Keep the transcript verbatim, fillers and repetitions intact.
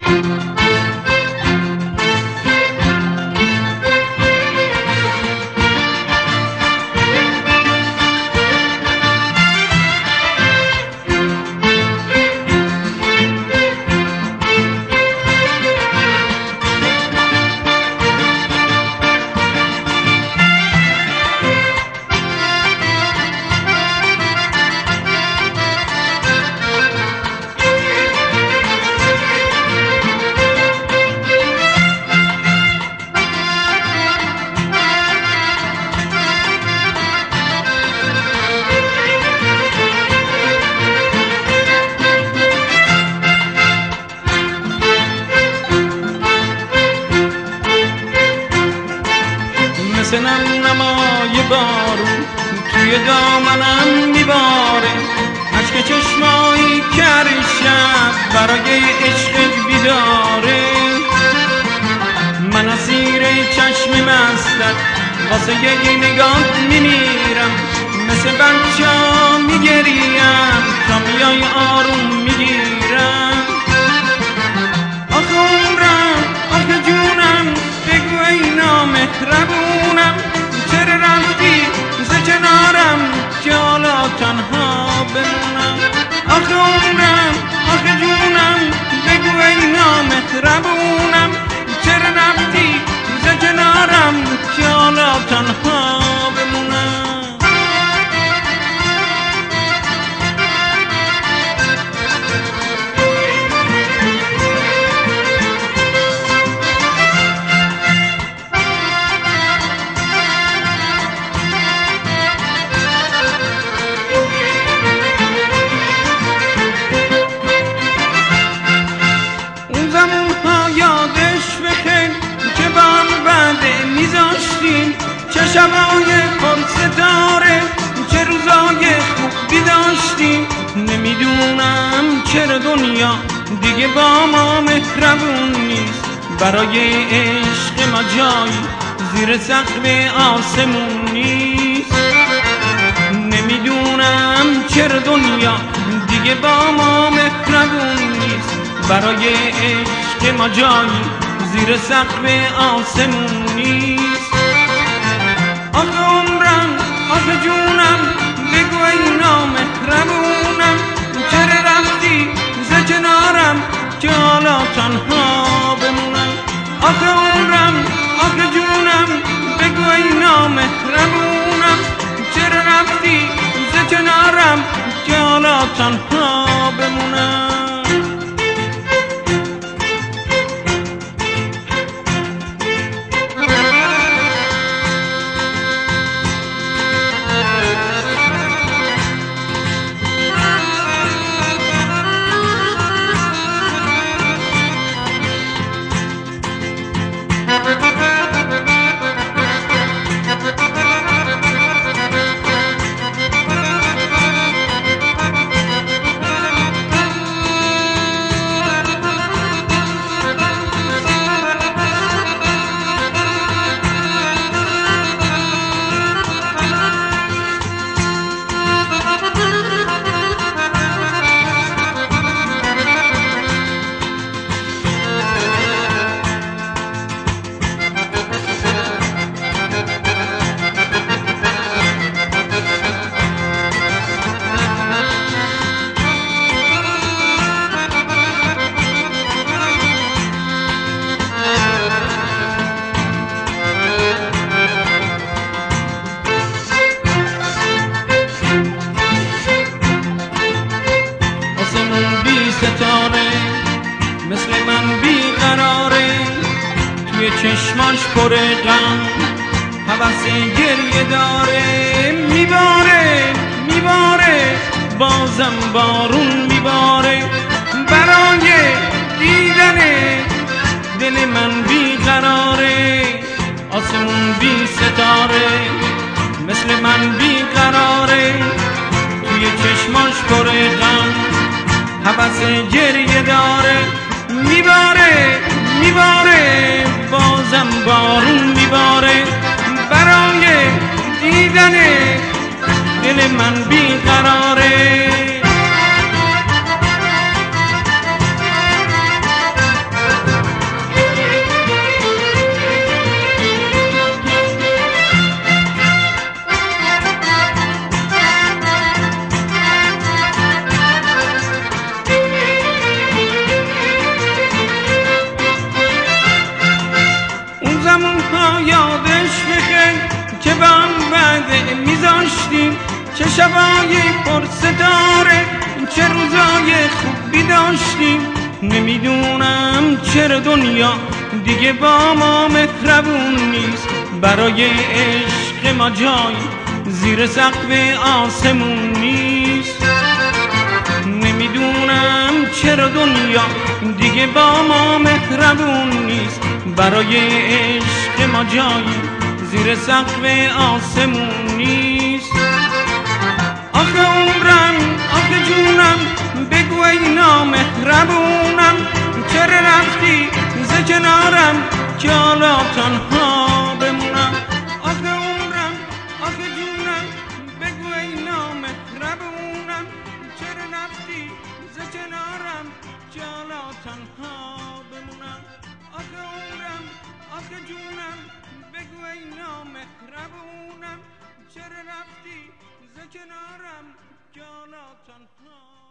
مثل نمای بارون توی دامنم میباره، اشک چشمایی که شب برای عشق بیداره. من اسیر چشم مستت واسه یه نگاه میمیرم، مثل بچه ها میگریم تا میای آروم میگیرم. آخه عمرم، آخه جونم، بگو ای نامهربونم، چرا رفتی ز کنارم که حالا تنها بمونم. آخه عمرم، آخه جونم، بگو ای نامهربونم، چرا رفتی ز کنارم که حالا تنها بمونم. چه شبای پر ستاره، چه روزای خوبی داشتیم. نمیدونم چرا دنیا دیگه با ما مهربون نیست، برای عشق ما جایی زیر سقف آسمون نیست. نمیدونم چرا دنیا دیگه با ما مهربون نیست، برای عشق ما جایی زیر سقف آسمون نیست. آخه عمرم، آخه جونم، بگو ای نامهربونم، چرا رفتی ز کنارم که حالا تنها بمونم. آخه عمرم، آخه جونم، بگو ای نامهربونم، چرا رفتی ز کنارم که حالا تنها بمونم. چشماش پر غم، هوس گریه داره، میباره میباره بازم بارون میباره. برای دیدن دل من بیقراره، آسمون بی ستاره مثل من بیقراره. توی چشماش پر غم، هوس گریه داره، میباره میباره بازم بارون میباره. برای دیدن دل من بیقراره. شبای پر ستاره چه روزای خوبی داشتیم. نمیدونم چرا دنیا دیگه با ما مهربون نیست. برای عشق ما جای زیر سقف آسمون نیست. نمیدونم چرا دنیا دیگه با ما مهربون نیست. برای عشق ما جای زیر سقف آسمون نیست. آخه عمرم آخه جونم بگو ای نامهربونم چرا رفتی ز کنارم که حالا تنها بمونم. آخه عمرم آخه جونم بگو ای نامهربونم چرا رفتی ز کنارم که حالا تنها بمونم. آخه عمرم آخه جونم بگو ای نامهربونم چرا رفتی ز کنارم که حالا تنها